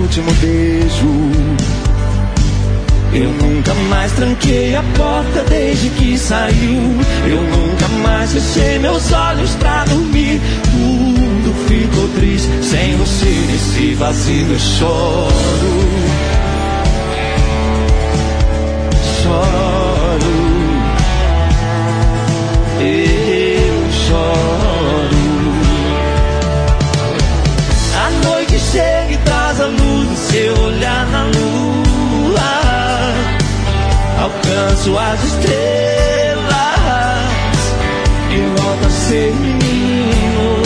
último beijo. Eu nunca mais tranquei a porta desde que saiu. Eu nunca mais fechei meus olhos pra dormir. Tudo ficou triste sem você nesse vazio. Eu choro, choro, eu choro. A noite chega e traz a luz do seu olhar na lua. Alcanço as estrelas e volto a ser menino.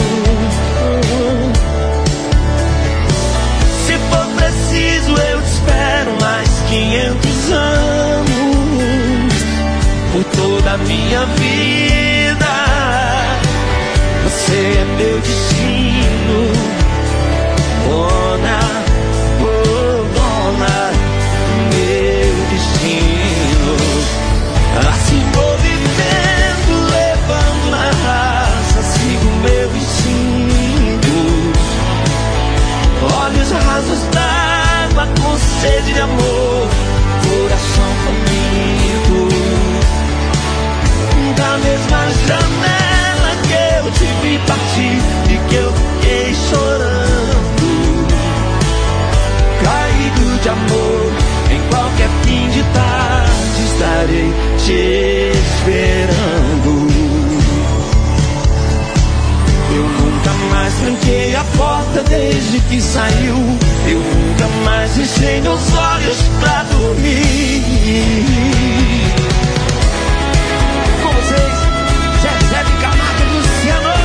Se for preciso eu te espero mais 500 anos. Por toda a minha vida você é meu destino. Dona, oh dona, meu destino. Assim vou vivendo, levando na raça, sigo meu instinto. Olhos rasos d'água com sede de amor, coração faminto. Da mesma janela que eu te vi partir e que eu fiquei chorando, caído de amor, em qualquer fim de tarde estarei te esperando. Eu nunca mais tranquei a porta desde que saiu. Eu nunca mais fechei meus olhos pra dormir. Com vocês, Zé de Camargo e Luciano.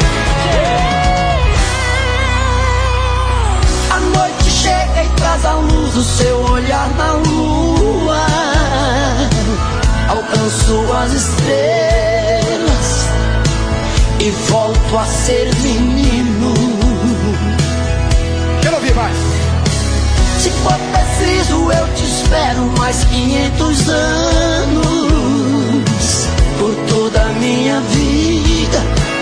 A noite chega e traz a luz do seu olhar na lua. Alcanço as estrelas e volto a ser menino. Quero ouvir mais. Se for preciso eu te espero mais 500 anos. Por toda a minha vida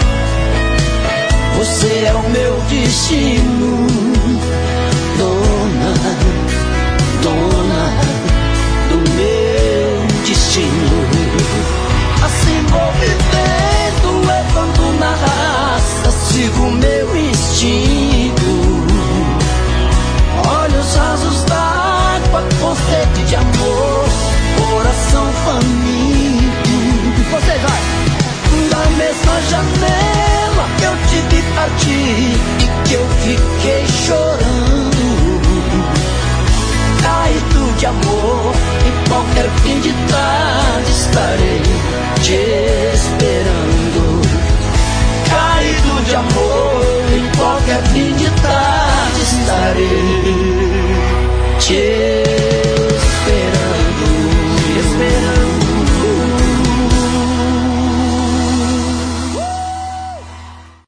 você é o meu destino. Dona, dona do meu destino. Assim vou vivendo, levando na raça, sigo meu instinto. Olhos rasos d'água com sede de amor, coração faminto. Você vai da mesma janela que eu te vi partir e que eu fiquei chorando, caído de amor, em qualquer fim de tarde estarei te esperando. Caído de amor, em qualquer fim de tarde estarei